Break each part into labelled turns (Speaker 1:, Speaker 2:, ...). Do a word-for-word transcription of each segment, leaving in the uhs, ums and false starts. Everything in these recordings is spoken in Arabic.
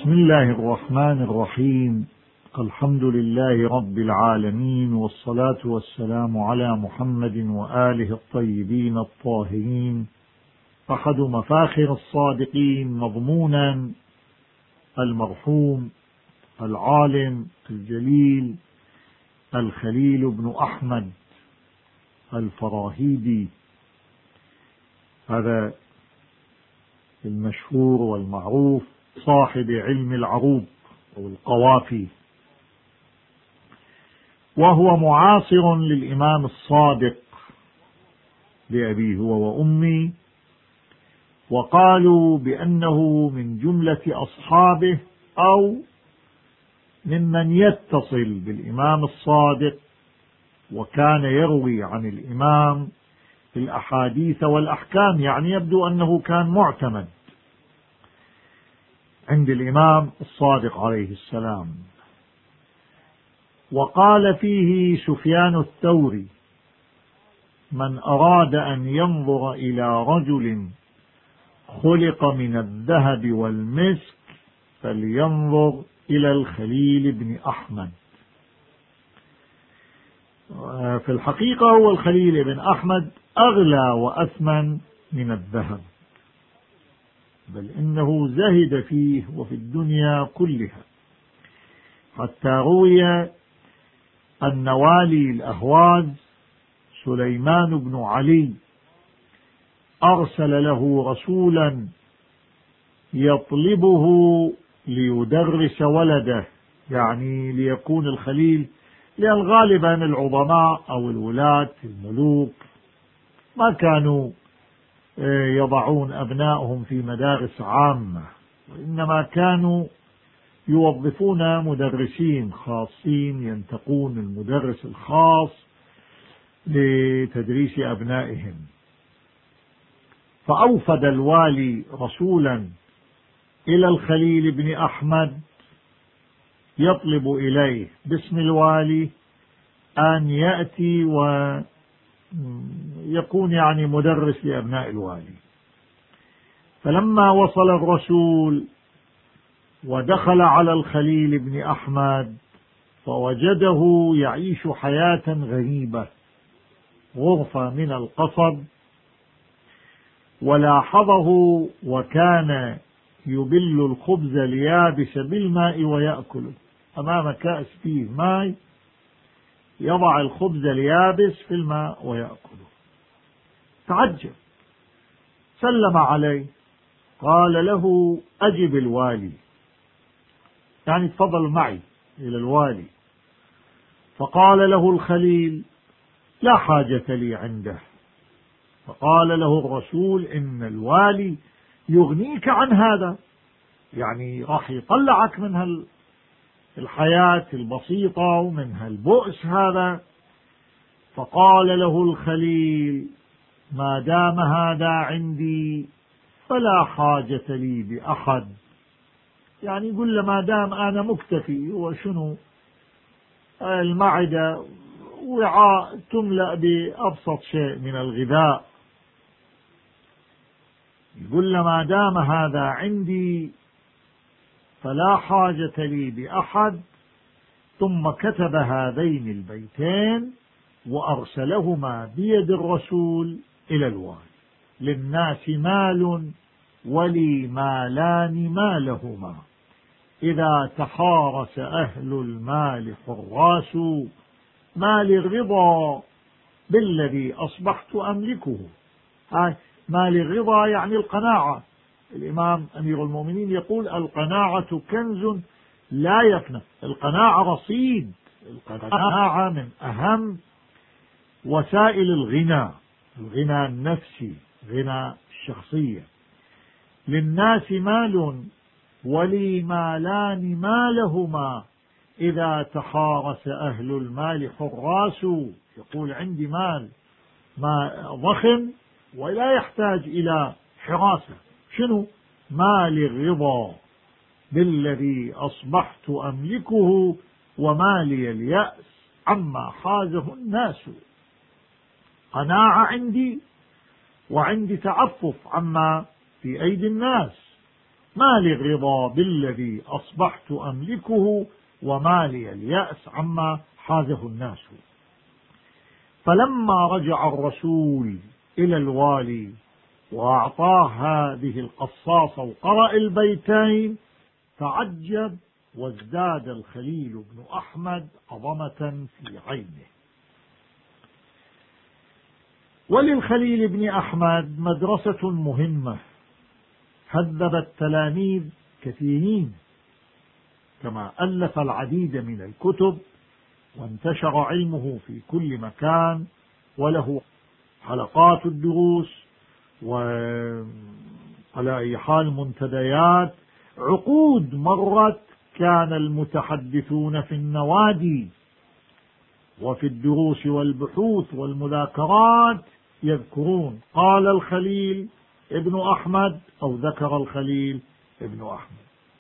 Speaker 1: بسم الله الرحمن الرحيم. الحمد لله رب العالمين، والصلاة والسلام على محمد وآله الطيبين الطاهرين، أحد مفاخر الصادقين مضمونا المرحوم العالم الجليل الخليل بن أحمد الفراهيدي، هذا المشهور والمعروف صاحب علم العروض أو القوافي، وهو معاصر للإمام الصادق لأبيه هو وأمي، وقالوا بأنه من جملة أصحابه أو ممن يتصل بالإمام الصادق، وكان يروي عن الإمام الأحاديث والأحكام، يعني يبدو أنه كان معتمد عند الإمام الصادق عليه السلام. وقال فيه سفيان الثوري: من أراد أن ينظر إلى رجل خلق من الذهب والمسك فلينظر إلى الخليل بن أحمد. في الحقيقة هو الخليل بن أحمد أغلى وأثمن من الذهب، بل إنه زهد فيه وفي الدنيا كلها، حتى روي أن والي الأهواز سليمان بن علي أرسل له رسولا يطلبه ليدرس ولده، يعني ليكون الخليل، لأن غالبا العظماء أو الولاة الملوك ما كانوا يضعون أبنائهم في مدارس عامة، وإنما كانوا يوظفون مدرسين خاصين ينتقون المدرس الخاص لتدريس أبنائهم. فأوفد الوالي رسولا إلى الخليل بن أحمد يطلب إليه باسم الوالي أن يأتي ويكون يعني مدرس لأبناء الوالي. فلما وصل الرسول ودخل على الخليل بن أحمد فوجده يعيش حياة غريبة، غرفة من القصب، ولاحظه وكان يبل الخبز اليابس بالماء ويأكله، أمام كأس فيه ماء يضع الخبز اليابس في الماء ويأكله. تعجب، سلم عليه، قال له: أجب الوالي، يعني تفضل معي إلى الوالي. فقال له الخليل: لا حاجة لي عنده. فقال له الرسول: إن الوالي يغنيك عن هذا، يعني راح يطلعك من الحياة البسيطة ومن هالبؤس هذا. فقال له الخليل: ما دام هذا عندي فلا حاجة لي بأحد، يعني يقول له ما دام أنا مكتفي، وشنو المعدة وعاء تملأ بأبسط شيء من الغذاء، يقول له ما دام هذا عندي فلا حاجة لي بأحد. ثم كتب هذين البيتين وأرسلهما بيد الرسول إلى الوالي: للناس مال ولي مالان ما لهما، إذا تحارس أهل المال حراس، ما للرضا بالذي أصبحت أملكه. هاي ما للرضا يعني القناعة. الإمام أمير المؤمنين يقول: القناعة كنز لا يفنى. القناعة رصيد، القناعة من أهم وسائل الغنى، الغنى النفسي، غنى الشخصية. للناس مال ولي مالان ما لهما، إذا تحارس أهل المال حراس. يقول عندي مال ما ضخم ولا يحتاج إلى حراسة. شنو؟ مال الرضا بالذي أصبحت أملكه، ومالي اليأس عما حازه الناس. قناعة عندي، وعندي تعفف عما في أيدي الناس، ما لي الرضا بالذي أصبحت أملكه، وما لي اليأس عما حازه الناس. فلما رجع الرسول إلى الوالي وأعطاه هذه القصاصة وقرأ البيتين تعجب، وازداد الخليل بن أحمد عظمة في عينه. وللخليل بن أحمد مدرسة مهمة هذبت تلاميذ كثيرين، كما ألف العديد من الكتب وانتشر علمه في كل مكان، وله حلقات الدروس وعلى أي حال منتديات. عقود مرت كان المتحدثون في النوادي وفي الدروس والبحوث والمذاكرات يذكرون قال الخليل ابن أحمد أو ذكر الخليل ابن أحمد.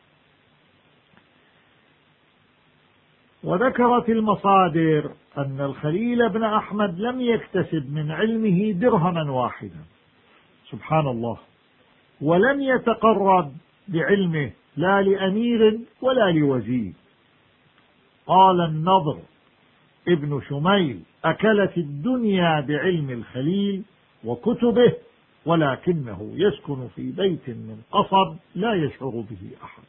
Speaker 1: وذكرت المصادر أن الخليل ابن أحمد لم يكتسب من علمه درهما واحدا، سبحان الله، ولم يتقرب بعلمه لا لأمير ولا لوزير. قال النضر ابن شميل: أكلت الدنيا بعلم الخليل وكتبه، ولكنه يسكن في بيت من قصب لا يشعر به أحد.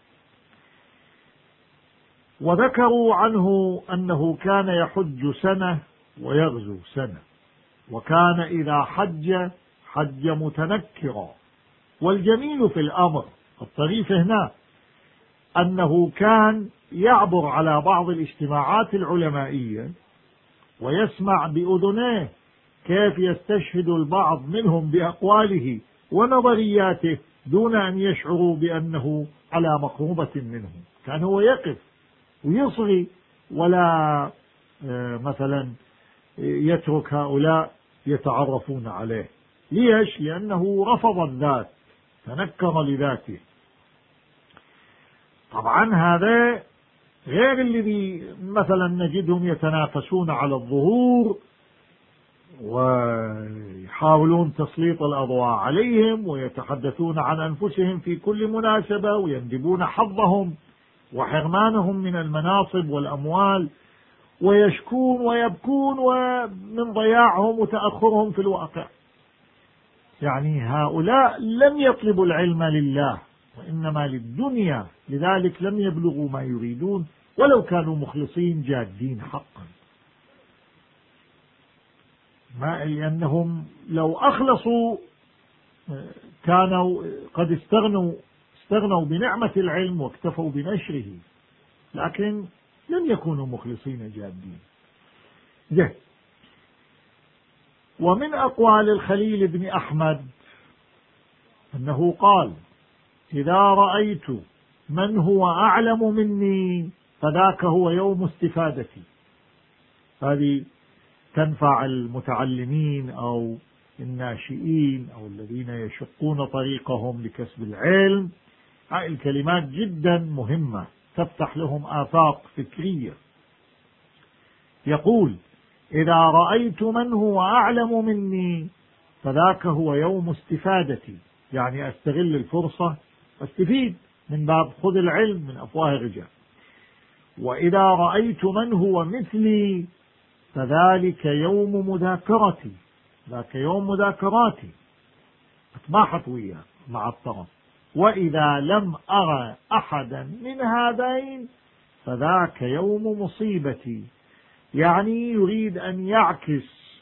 Speaker 1: وذكروا عنه أنه كان يحج سنة ويغزو سنة، وكان إذا حج حج متنكرا. والجميل في الأمر الطريف هنا أنه كان يعبر على بعض الاجتماعات العلمائية ويسمع بأذنيه كيف يستشهد البعض منهم بأقواله ونظرياته دون أن يشعروا بأنه على مقربة منهم. كان هو يقف ويصغي ولا مثلا يترك هؤلاء يتعرفون عليه. ليش؟ لأنه رفض الذات، تنكر لذاته. طبعا هذا غير الذي مثلا نجدهم يتنافسون على الظهور ويحاولون تسليط الأضواء عليهم ويتحدثون عن أنفسهم في كل مناسبة ويندبون حظهم وحرمانهم من المناصب والأموال، ويشكون ويبكون ومن ضياعهم وتأخرهم في الواقع. يعني هؤلاء لم يطلبوا العلم لله وإنما للدنيا، لذلك لم يبلغوا ما يريدون ولو كانوا مخلصين جادين حقا. ما لأنهم لو أخلصوا كانوا قد استغنوا استغنوا بنعمة العلم واكتفوا بنشره، لكن لم يكونوا مخلصين جادين. ده ومن أقوال الخليل بن أحمد أنه قال: إذا رأيت من هو أعلم مني فذاك هو يوم استفادتي. هذه تنفع المتعلمين أو الناشئين أو الذين يشقون طريقهم لكسب العلم. هذه الكلمات جدا مهمة تفتح لهم آفاق فكرية. يقول: إذا رأيت من هو أعلم مني فذاك هو يوم استفادتي، يعني أستغل الفرصة واستفيد من باب خذ العلم من أفواه الرجال. وإذا رأيت من هو مثلي فذلك يوم مذاكرتي، ذاك يوم مذاكراتي أتباحث وياه مع الطرف. وإذا لم أرى أحدا من هذين فذاك يوم مصيبتي، يعني يريد أن يعكس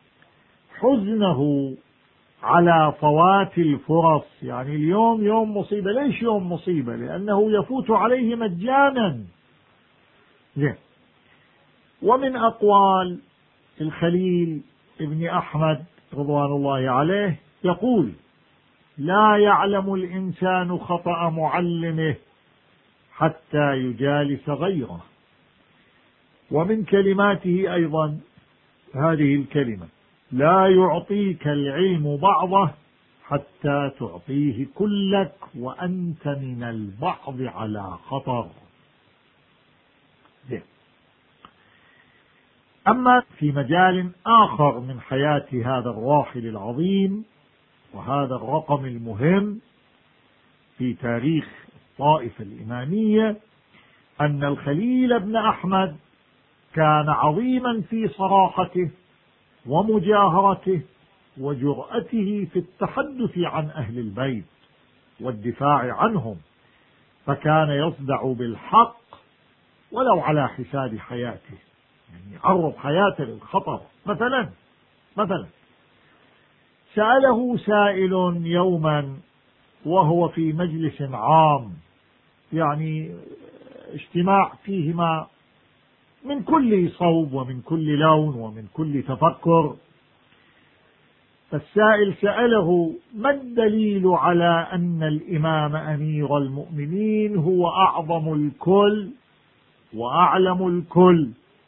Speaker 1: حزنه على فوات الفرص. يعني اليوم يوم مصيبة. ليش يوم مصيبة؟ لأنه يفوت عليه مجانا. ومن أقوال الخليل ابن أحمد رضوان الله عليه يقول: لا يعلم الإنسان خطأ معلمه حتى يجالس غيره. ومن كلماته أيضا هذه الكلمة: لا يعطيك العلم بعضه حتى تعطيه كلك وأنت من البعض على خطر. أما في مجال آخر من حياة هذا الراحل العظيم وهذا الرقم المهم، في تاريخ الطائفة الإمامية أن الخليل بن أحمد كان عظيما في صراحته ومجاهرته وجرأته في التحدث عن أهل البيت والدفاع عنهم، فكان يصدع بالحق ولو على حساب حياته، يعني يعرض حياته للخطر. مثلا مثلا سأله سائل يوما وهو في مجلس عام، يعني اجتماع فيهما من كل صوب ومن كل لون ومن كل تفكر، فالسائل سأله: ما الدليل على أن الإمام أمير المؤمنين هو أعظم الكل وأعلم الكل؟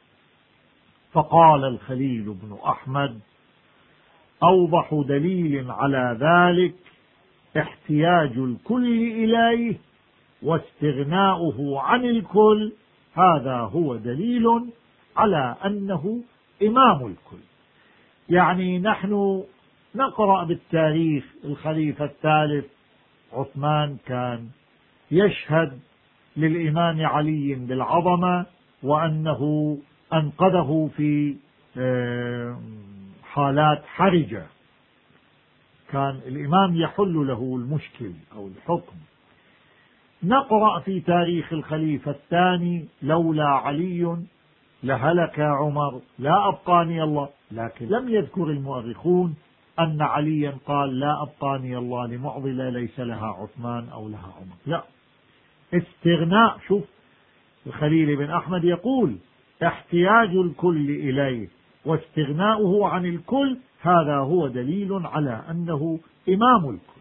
Speaker 1: فقال الخليل بن أحمد: أوضح دليل على ذلك احتياج الكل إليه واستغناؤه عن الكل، هذا هو دليل على أنه إمام الكل. يعني نحن نقرأ بالتاريخ الخليفة الثالث عثمان كان يشهد للإمام علي بالعظمة وأنه أنقذه في حالات حرجة، كان الإمام يحل له المشكل أو الحكم. نقرأ في تاريخ الخليفة الثاني: لولا علي لهلك عمر لا أبقاني الله، لكن لم يذكر المؤرخون أن عليا قال لا أبقاني الله لمعضلة ليس لها عثمان أو لها عمر، لا، استغناء. شوف الخليل بن أحمد يقول: احتياج الكل إليه واستغناؤه عن الكل، هذا هو دليل على أنه إمام الكل.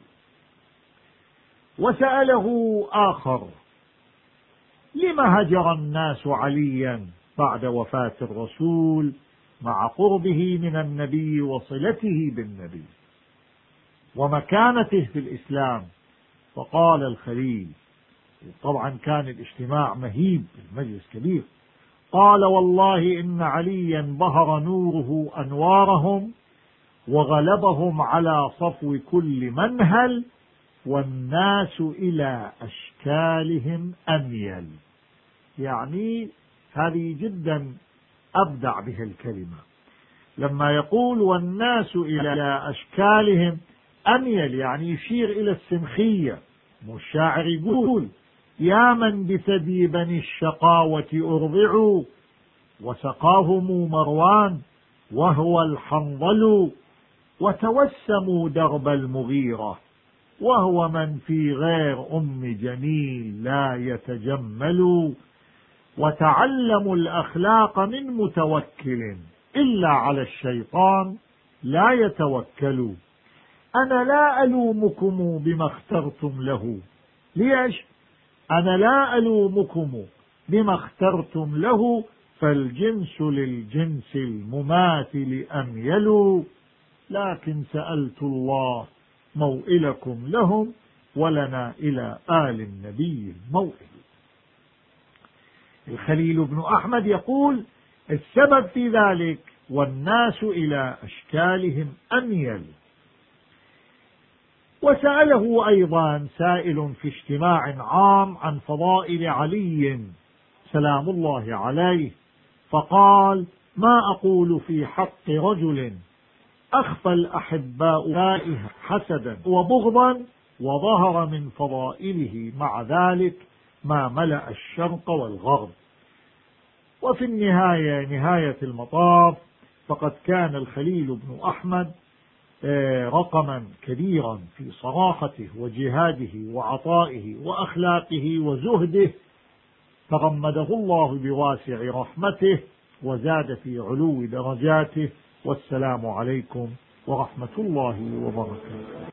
Speaker 1: وسأله آخر: لما هجر الناس عليا بعد وفاة الرسول مع قربه من النبي وصلته بالنبي ومكانته في الإسلام؟ فقال الخليل، طبعا كان الاجتماع مهيب، المجلس كبير، قال: والله إن عليا بهر نوره أنوارهم وغلبهم على صفو كل منهل، والناس إلى أشكالهم أميل. يعني هذه جدا أبدع بها الكلمة، لما يقول والناس إلى أشكالهم أميل، يعني يشير إلى السمخية. والشاعر يقول: يا من بثدي بني الشقاوة أرضعوا وسقاهم مروان وهو الحنظل، وتوسموا درب المغيرة وهو من في غير أم جميل لا يتجمل، وتعلموا الأخلاق من متوكل إلا على الشيطان لا يتوكل. أنا لا ألومكم بما اخترتم له، ليش؟ أنا لا ألومكم بما اخترتم له، فالجنس للجنس المماثل أميل، لكن سألت الله موئلكم لهم ولنا إلى آل النبي الموئل. الخليل بن أحمد يقول: السبب في ذلك والناس إلى أشكالهم أميل. وسأله أيضا سائل في اجتماع عام عن فضائل علي سلام الله عليه، فقال: ما أقول في حق رجل أخفى الأحباء حسدا وبغضا وظهر من فضائله مع ذلك ما ملأ الشرق والغرب. وفي النهاية نهاية المطاف فقد كان الخليل بن أحمد رقما كبيرا في صراحته وجهاده وعطائه وأخلاقه وزهده، تغمده الله بواسع رحمته وزاد في علو درجاته. والسلام عليكم ورحمة الله وبركاته.